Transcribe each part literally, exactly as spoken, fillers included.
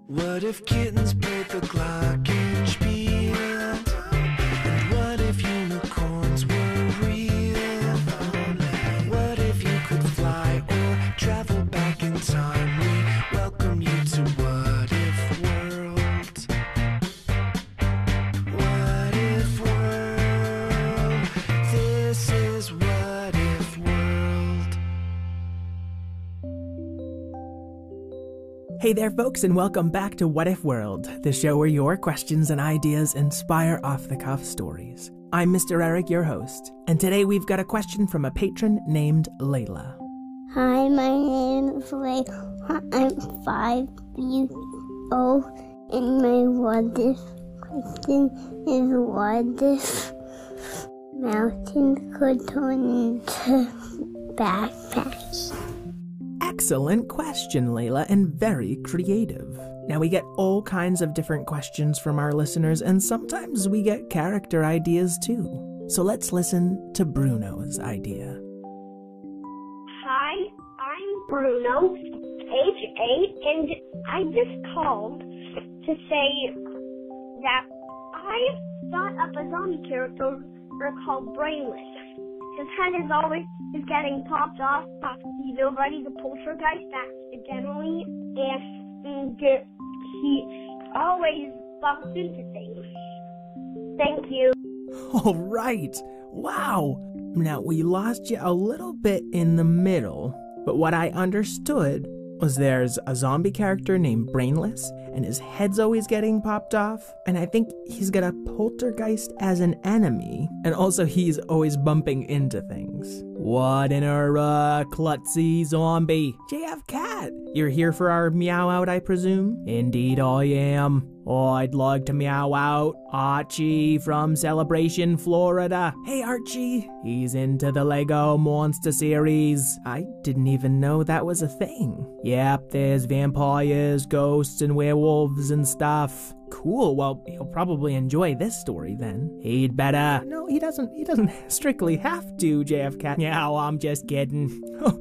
What if kittens played the glockenspiel? And what if unicorns were real? What if you could fly or travel back in time? We welcome you to What If World. What If World? This is What If World. Hey there, folks, and welcome back to What If World, the show where your questions and ideas inspire off-the-cuff stories. I'm Mister Eric, your host, and today we've got a question from a patron named Layla. Hi, my name is Layla. I'm five years old, and my what if question is what if mountains could turn into backpacks? Excellent question, Layla, and very creative. Now, we get all kinds of different questions from our listeners, and sometimes we get character ideas too. So let's listen to Bruno's idea. Hi, I'm Bruno, age eight, and I just called to say that I thought up a zombie character called Brainless. His head is always is getting popped off. He's already the poltergeist accidentally, and he always bumps into things. Thank you. All right. Wow. Now, we lost you a little bit in the middle, but what I understood was there's a zombie character named Brainless, and his head's always getting popped off, and I think he's got a poltergeist as an enemy, and also he's always bumping into things. What in a uh, klutzy zombie? J F Cat, you're here for our meow out, I presume? Indeed I am. Oh, I'd like to meow out Archie from Celebration, Florida. Hey, Archie. He's into the Lego Monster series. I didn't even know that was a thing. Yep, there's vampires, ghosts, and werewolves and stuff. Cool, well, he'll probably enjoy this story then. He'd better. No, he doesn't, he doesn't strictly have to, J F Cat. No, I'm just kidding.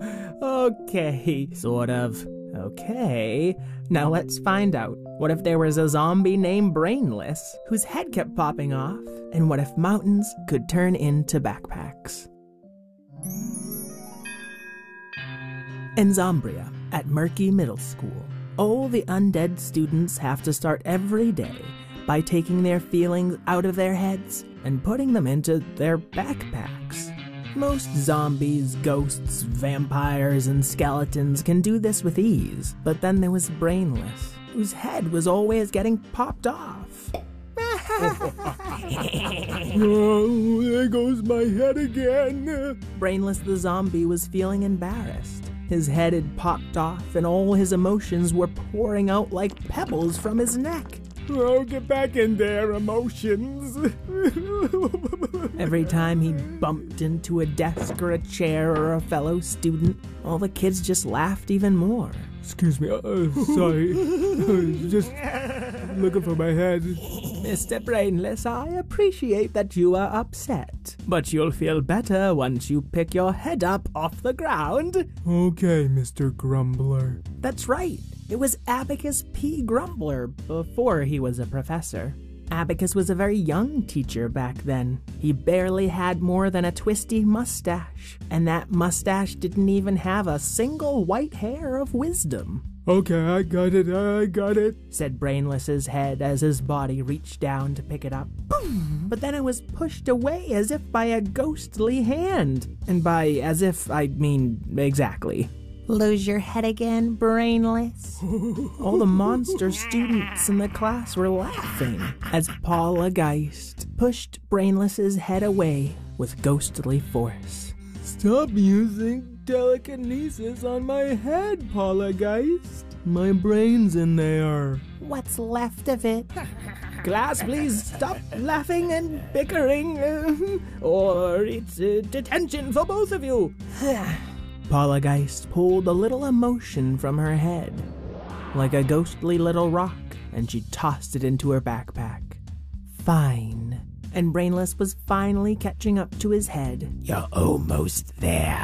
Okay, sort of. Okay, now let's find out. What if there was a zombie named Brainless whose head kept popping off? And what if mountains could turn into backpacks? In Zombria, at Murky Middle School, all the undead students have to start every day by taking their feelings out of their heads and putting them into their backpacks. Most zombies, ghosts, vampires, and skeletons can do this with ease, but then there was Brainless, whose head was always getting popped off. Oh, there goes my head again. Brainless the zombie was feeling embarrassed. His head had popped off and all his emotions were pouring out like pebbles from his neck. Oh, get back in there, emotions. Every time he bumped into a desk or a chair or a fellow student, all the kids just laughed even more. Excuse me, uh, sorry. Just looking for my head. Mister Brainless, I appreciate that you are upset, but you'll feel better once you pick your head up off the ground. Okay, Mister Grumbler. That's right. It was Abacus P. Grumbler before he was a professor. Abacus was a very young teacher back then. He barely had more than a twisty mustache, and that mustache didn't even have a single white hair of wisdom. Okay, I got it, I got it, said Brainless's head as his body reached down to pick it up. Boom! But then it was pushed away as if by a ghostly hand. And by as if, I mean exactly. Lose your head again, Brainless? All the monster students in the class were laughing as Paula Geist pushed Brainless's head away with ghostly force. Stop using telekinesis on my head, Paula Geist. My brain's in there. What's left of it? Class, please stop laughing and bickering, uh, or it's uh, detention for both of you. Paula Geist pulled a little emotion from her head, like a ghostly little rock, and she tossed it into her backpack. Fine. And Brainless was finally catching up to his head. You're almost there.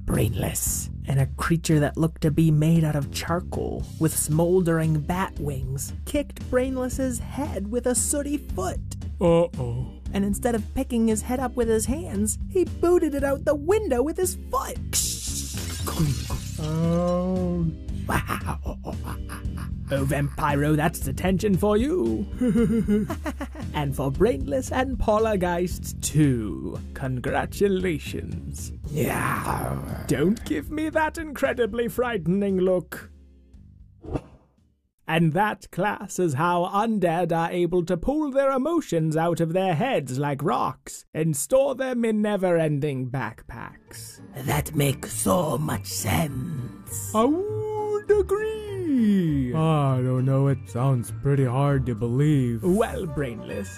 Brainless. And a creature that looked to be made out of charcoal, with smoldering bat wings, kicked Brainless's head with a sooty foot. Uh-oh. And instead of picking his head up with his hands, he booted it out the window with his foot. Oh. Wow. Oh, Vampiro, that's detention for you. And for Brainless and Poltergeist, too. Congratulations. Yeah. Don't give me that incredibly frightening look. And that, class, is how undead are able to pull their emotions out of their heads like rocks and store them in never-ending backpacks. That makes so much sense. I would agree. I don't know, it sounds pretty hard to believe. Well, Brainless.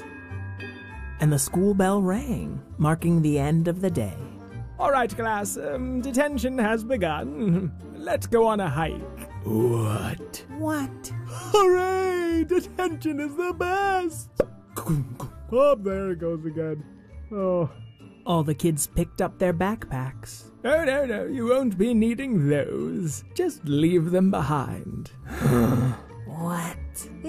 And the school bell rang, marking the end of the day. All right, class, um, detention has begun. Let's go on a hike. What? What? Hooray! Detention is the best! Oh, there it goes again. Oh. All the kids picked up their backpacks. Oh, no, no, you won't be needing those. Just leave them behind. What?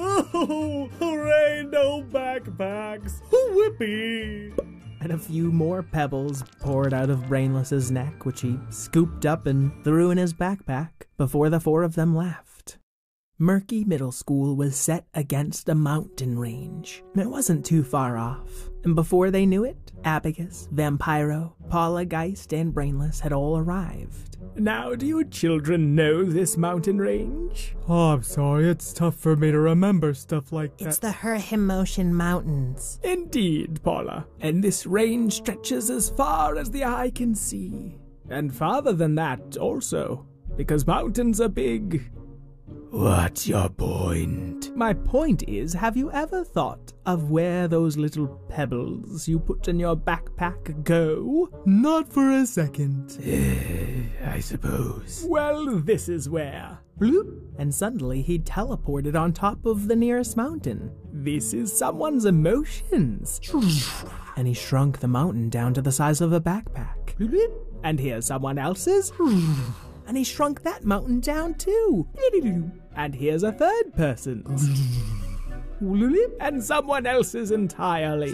Oh, hooray, no backpacks! Whippy! And a few more pebbles poured out of Brainless's neck, which he scooped up and threw in his backpack before the four of them left. Murky Middle School was set against a mountain range. It wasn't too far off, and before they knew it, Abacus, Vampiro, Poltergeist, and Brainless had all arrived. Now, do you children know this mountain range? Oh, I'm sorry, it's tough for me to remember stuff like that. It's the Herhimotion Mountains. Indeed, Paula. And this range stretches as far as the eye can see. And farther than that, also. Because mountains are big. What's your point? My point is, have you ever thought of where those little pebbles you put in your backpack go? Not for a second. I suppose. Well, this is where. Bloop. And suddenly he teleported on top of the nearest mountain. This is someone's emotions. And he shrunk the mountain down to the size of a backpack. Bloop. And here's someone else's. And he shrunk that mountain down too. And here's a third person's. And someone else's entirely.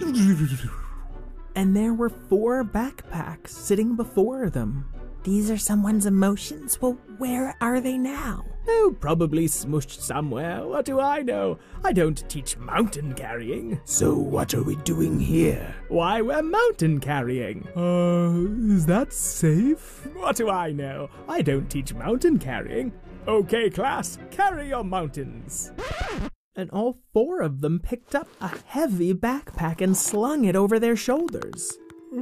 And there were four backpacks sitting before them. These are someone's emotions? Well, where are they now? Oh, probably smushed somewhere. What do I know? I don't teach mountain carrying. So what are we doing here? Why, we're mountain carrying. Uh, is that safe? What do I know? I don't teach mountain carrying. Okay, class, carry your mountains. And all four of them picked up a heavy backpack and slung it over their shoulders.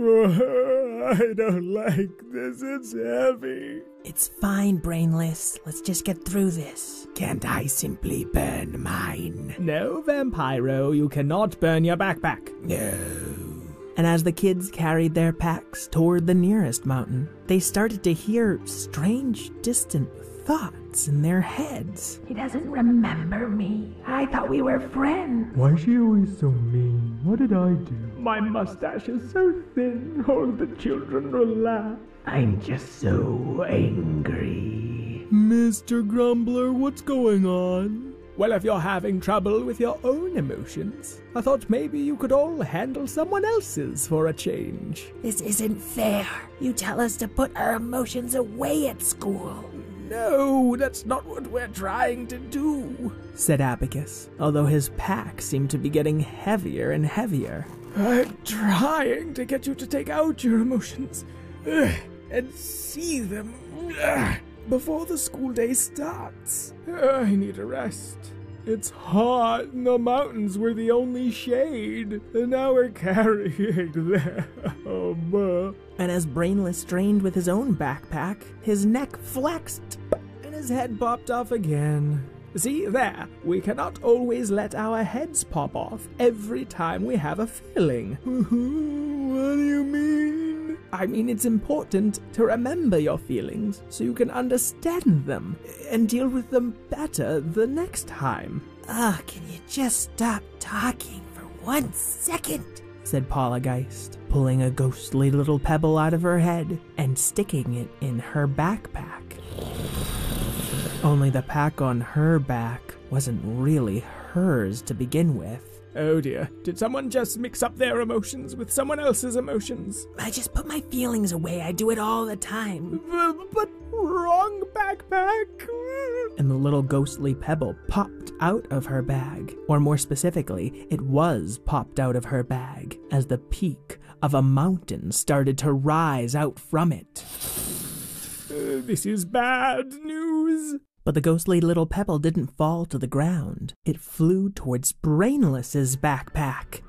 I don't like this, it's heavy. It's fine, Brainless. Let's just get through this. Can't I simply burn mine? No, Vampiro, you cannot burn your backpack. No. And as the kids carried their packs toward the nearest mountain, they started to hear strange, distant thoughts in their heads. He doesn't remember me. I thought we were friends. Why is she always so mean? What did I do? My mustache is so thin, all the children will laugh. I'm just so angry. Mister Grumbler, what's going on? Well, if you're having trouble with your own emotions, I thought maybe you could all handle someone else's for a change. This isn't fair. You tell us to put our emotions away at school. No, that's not what we're trying to do, said Abacus, although his pack seemed to be getting heavier and heavier. I'm trying to get you to take out your emotions uh, and see them uh, before the school day starts. Uh, I need a rest. It's hot and the mountains were the only shade, and now we're carrying them. Oh, and as Brainless strained with his own backpack, his neck flexed and his head popped off again. See, there, we cannot always let our heads pop off every time we have a feeling. What do you mean? I mean, it's important to remember your feelings so you can understand them and deal with them better the next time. Ugh, can you just stop talking for one second? said Poltergeist, pulling a ghostly little pebble out of her head and sticking it in her backpack. Only the pack on her back wasn't really hers to begin with. Oh dear, did someone just mix up their emotions with someone else's emotions? I just put my feelings away. I do it all the time. Uh, but wrong backpack. And the little ghostly pebble popped out of her bag. Or more specifically, it was popped out of her bag as the peak of a mountain started to rise out from it. Uh, this is bad news. But the ghostly little pebble didn't fall to the ground. It flew towards Brainless's backpack.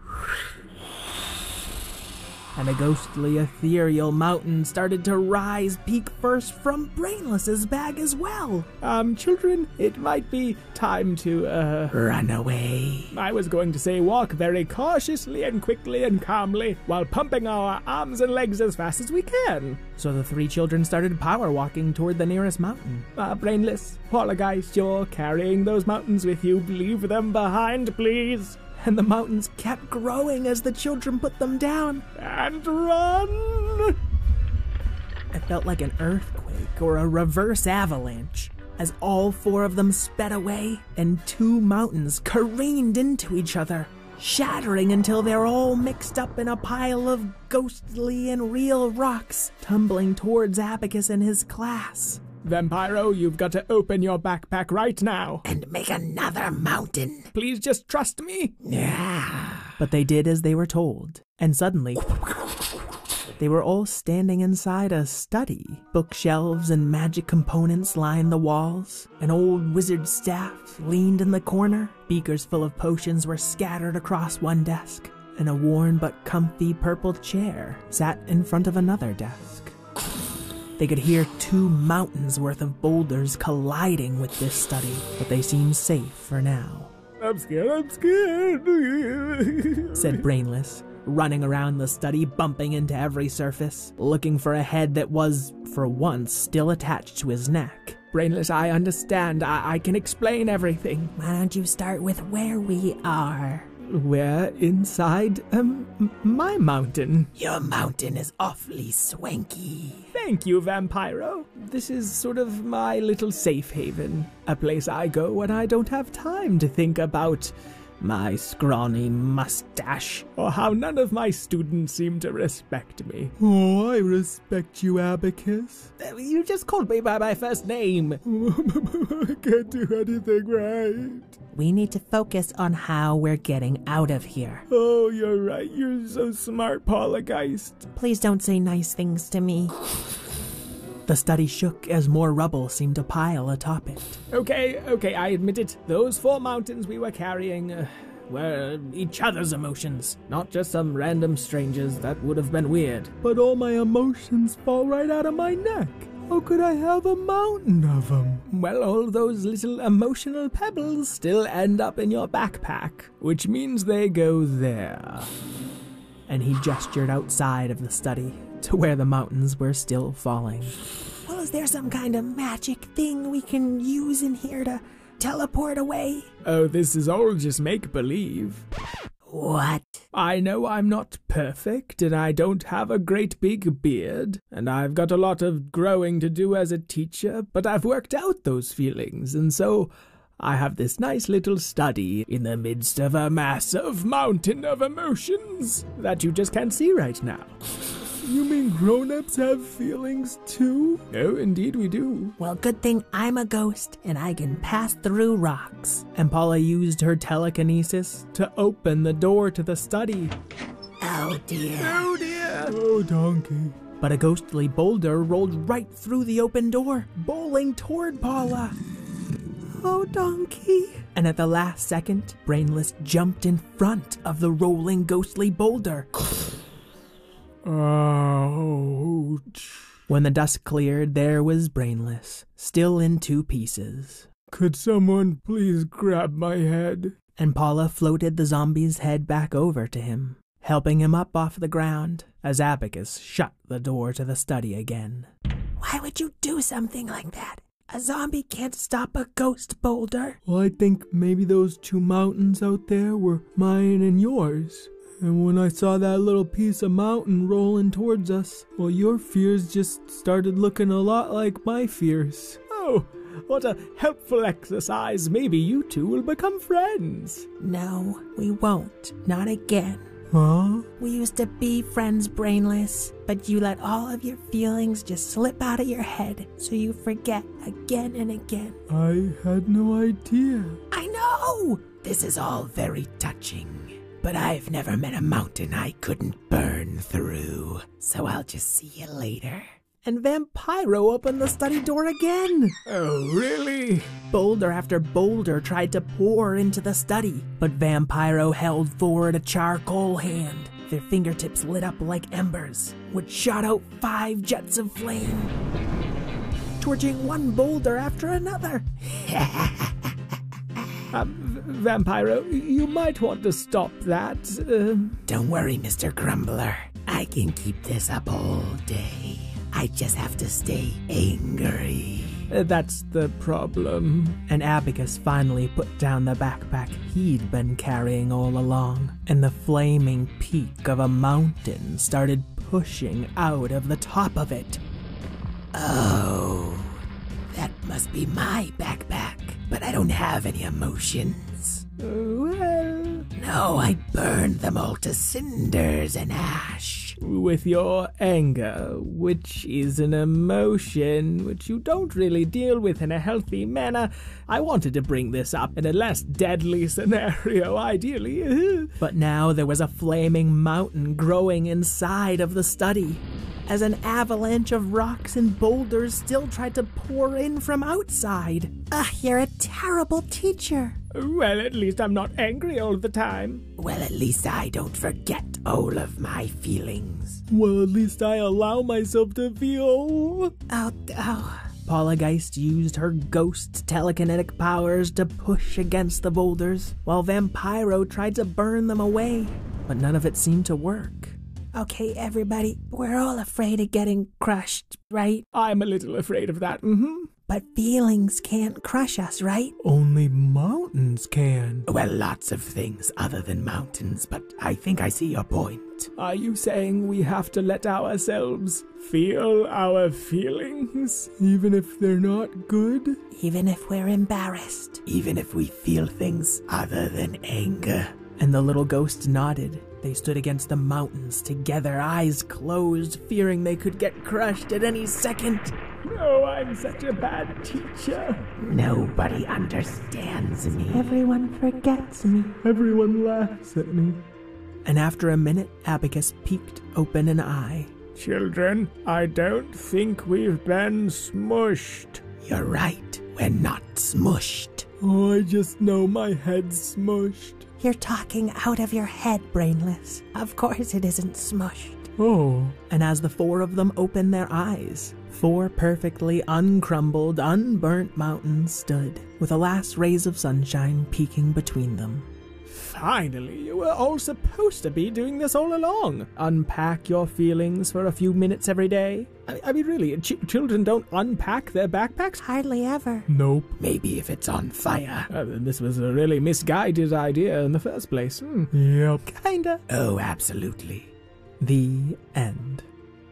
And a ghostly ethereal mountain started to rise peak first from Brainless's bag as well. Um, children, it might be time to, uh... Run away. I was going to say walk very cautiously and quickly and calmly while pumping our arms and legs as fast as we can. So the three children started power walking toward the nearest mountain. Uh, Brainless, Poltergeist, you're carrying those mountains with you. Leave them behind, please. And the mountains kept growing as the children put them down. And run! It felt like an earthquake or a reverse avalanche as all four of them sped away and two mountains careened into each other, shattering until they're all mixed up in a pile of ghostly and real rocks tumbling towards Abacus and his class. Vampiro, you've got to open your backpack right now. And make another mountain. Please just trust me. Yeah. But they did as they were told, and suddenly they were all standing inside a study. Bookshelves and magic components lined the walls. An old wizard staff leaned in the corner. Beakers full of potions were scattered across one desk, and a worn but comfy purple chair sat in front of another desk. They could hear two mountains worth of boulders colliding with this study, but they seemed safe for now. I'm scared, I'm scared, said Brainless, running around the study, bumping into every surface, looking for a head that was, for once, still attached to his neck. Brainless, I understand. I, I can explain everything. Why don't you start with where we are? We're inside, um, my mountain. Your mountain is awfully swanky. Thank you, Vampiro. This is sort of my little safe haven. A place I go when I don't have time to think about my scrawny mustache, or how none of my students seem to respect me. Oh, I respect you, Abacus. You just called me by my first name. I can't do anything right. We need to focus on how we're getting out of here. Oh, you're right. You're so smart, Poltergeist. Please don't say nice things to me. The study shook as more rubble seemed to pile atop it. Okay, okay, I admit it. Those four mountains we were carrying uh, were each other's emotions, not just some random strangers. That would have been weird. But all my emotions fall right out of my neck. How could I have a mountain of them? Well, all those little emotional pebbles still end up in your backpack, which means they go there. And he gestured outside of the study to where the mountains were still falling. Well, is there some kind of magic thing we can use in here to teleport away? Oh, this is all just make-believe. What? I know I'm not perfect, and I don't have a great big beard, and I've got a lot of growing to do as a teacher, but I've worked out those feelings, and so I have this nice little study in the midst of a massive mountain of emotions that you just can't see right now. You mean grown-ups have feelings too? Oh, indeed we do. Well, good thing I'm a ghost and I can pass through rocks. And Paula used her telekinesis to open the door to the study. Oh dear. Oh dear. Oh, donkey. But a ghostly boulder rolled right through the open door, bowling toward Paula. Oh, donkey. And at the last second, Brainless jumped in front of the rolling ghostly boulder. Ouch. When the dust cleared, there was Brainless, still in two pieces. Could someone please grab my head? And Paula floated the zombie's head back over to him, helping him up off the ground as Abacus shut the door to the study again. Why would you do something like that? A zombie can't stop a ghost boulder. Well, I think maybe those two mountains out there were mine and yours. And when I saw that little piece of mountain rolling towards us, well, your fears just started looking a lot like my fears. Oh, what a helpful exercise. Maybe you two will become friends. No, we won't. Not again. Huh? We used to be friends, Brainless, but you let all of your feelings just slip out of your head, so you forget again and again. I had no idea. I know! This is all very touching, but I've never met a mountain I couldn't burn through, so I'll just see you later. And Vampiro opened the study door again. Oh, really? Boulder after boulder tried to pour into the study, but Vampiro held forward a charcoal hand. Their fingertips lit up like embers, which shot out five jets of flame, torching one boulder after another. uh, Vampiro, you might want to stop that. Uh... Don't worry, Mister Grumbler. I can keep this up all day. I just have to stay angry. Uh, that's the problem. And Abacus finally put down the backpack he'd been carrying all along, and the flaming peak of a mountain started pushing out of the top of it. Oh, that must be my backpack, but I don't have any emotions. Uh, well... No, I burned them all to cinders and ash. With your anger, which is an emotion which you don't really deal with in a healthy manner. I wanted to bring this up in a less deadly scenario, ideally. But now there was a flaming mountain growing inside of the study, as an avalanche of rocks and boulders still tried to pour in from outside. Ugh, you're a terrible teacher. Well, at least I'm not angry all the time. Well, at least I don't forget all of my feelings. Well, at least I allow myself to feel. Oh, oh. Poltergeist used her ghost telekinetic powers to push against the boulders, while Vampiro tried to burn them away, but none of it seemed to work. Okay, everybody, we're all afraid of getting crushed, right? I'm a little afraid of that, mm-hmm. But feelings can't crush us, right? Only mountains can. Well, lots of things other than mountains, but I think I see your point. Are you saying we have to let ourselves feel our feelings, even if they're not good? Even if we're embarrassed? Even if we feel things other than anger? And the little ghost nodded. They stood against the mountains together, eyes closed, fearing they could get crushed at any second. Oh, I'm such a bad teacher. Nobody understands me. Everyone forgets me. Everyone laughs at me. And after a minute, Abacus peeked open an eye. Children, I don't think we've been smushed. You're right. We're not smushed. Oh, I just know my head's smushed. You're talking out of your head, Brainless. Of course it isn't smushed. Oh. And as the four of them opened their eyes, four perfectly uncrumbled, unburnt mountains stood, with the last rays of sunshine peeking between them. Finally, you were all supposed to be doing this all along. Unpack your feelings for a few minutes every day. I, I mean, really, ch- children don't unpack their backpacks? Hardly ever. Nope. Maybe if it's on fire. Uh, this was a really misguided idea in the first place. Hmm. Yep. Kinda. Oh, absolutely. The end.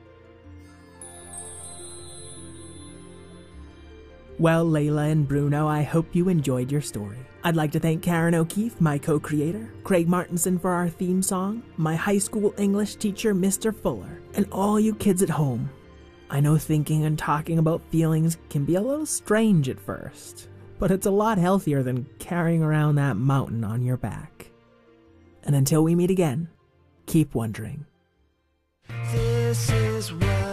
Well, Layla and Bruno, I hope you enjoyed your story. I'd like to thank Karen O'Keefe, my co-creator, Craig Martinson for our theme song, my high school English teacher, Mister Fuller, and all you kids at home. I know thinking and talking about feelings can be a little strange at first, but it's a lot healthier than carrying around that mountain on your back. And until we meet again, keep wondering. This is what